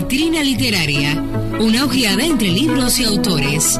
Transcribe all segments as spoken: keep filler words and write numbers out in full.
Vitrina Literaria, una ojeada entre libros y autores.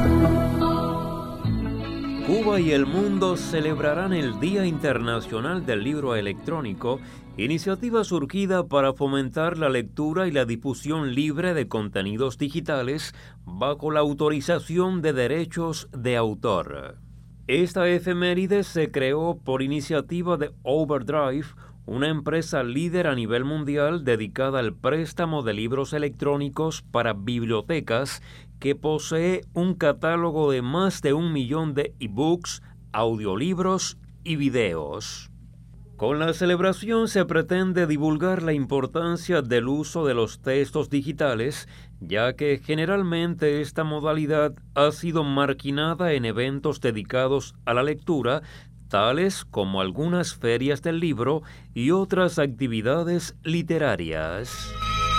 Cuba y el mundo celebrarán el Día Internacional del Libro Electrónico, iniciativa surgida para fomentar la lectura y la difusión libre de contenidos digitales bajo la autorización de derechos de autor. Esta efeméride se creó por iniciativa de Overdrive, una empresa líder a nivel mundial dedicada al préstamo de libros electrónicos para bibliotecas, que posee un catálogo de más de un millón de ebooks, audiolibros y videos. Con la celebración se pretende divulgar la importancia del uso de los textos digitales, ya que generalmente esta modalidad ha sido marginada en eventos dedicados a la lectura, tales como algunas ferias del libro y otras actividades literarias.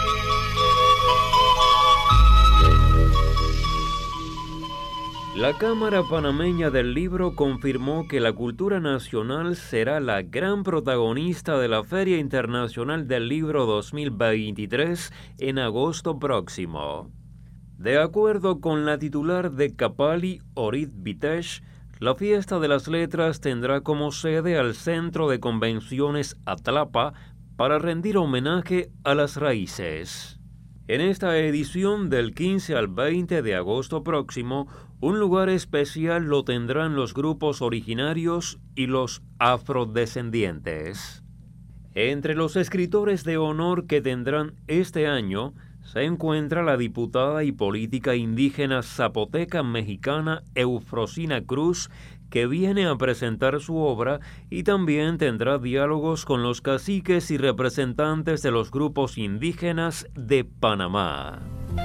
La Cámara Panameña del Libro confirmó que la cultura nacional será la gran protagonista de la Feria Internacional del Libro dos mil veintitrés en agosto próximo. De acuerdo con la titular de Capali, Orit Vitesh, la Fiesta de las Letras tendrá como sede al Centro de Convenciones Atlapa para rendir homenaje a las raíces. En esta edición del quince al veinte de agosto próximo, un lugar especial lo tendrán los grupos originarios y los afrodescendientes. Entre los escritores de honor que tendrán este año se encuentra la diputada y política indígena zapoteca mexicana Eufrosina Cruz, que viene a presentar su obra, y también tendrá diálogos con los caciques y representantes de los grupos indígenas de Panamá.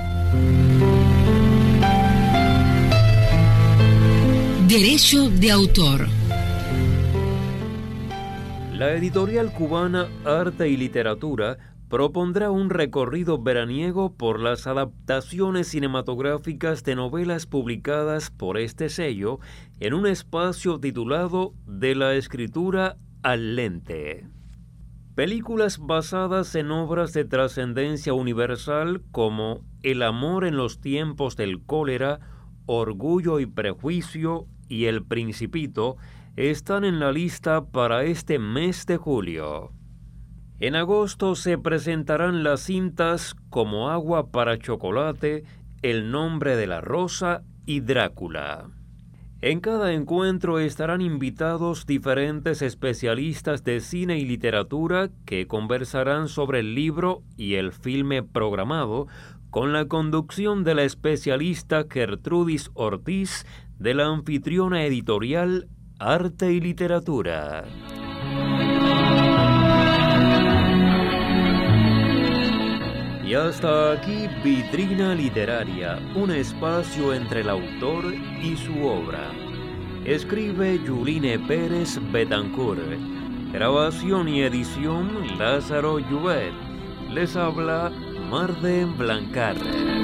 Derecho de autor. La editorial cubana Arte y Literatura propondrá un recorrido veraniego por las adaptaciones cinematográficas de novelas publicadas por este sello en un espacio titulado De la escritura al lente. Películas basadas en obras de trascendencia universal como El amor en los tiempos del cólera, Orgullo y prejuicio y El Principito están en la lista para este mes de julio. En agosto se presentarán las cintas como Agua para chocolate, El nombre de la rosa y Drácula. En cada encuentro estarán invitados diferentes especialistas de cine y literatura que conversarán sobre el libro y el filme programado, con la conducción de la especialista Gertrudis Ortiz de la anfitriona editorial Arte y Literatura. Y hasta aquí Vitrina Literaria, un espacio entre el autor y su obra. Escribe Yuline Pérez Betancourt. Grabación y edición Lázaro Lluvet. Les habla Marden Blancar.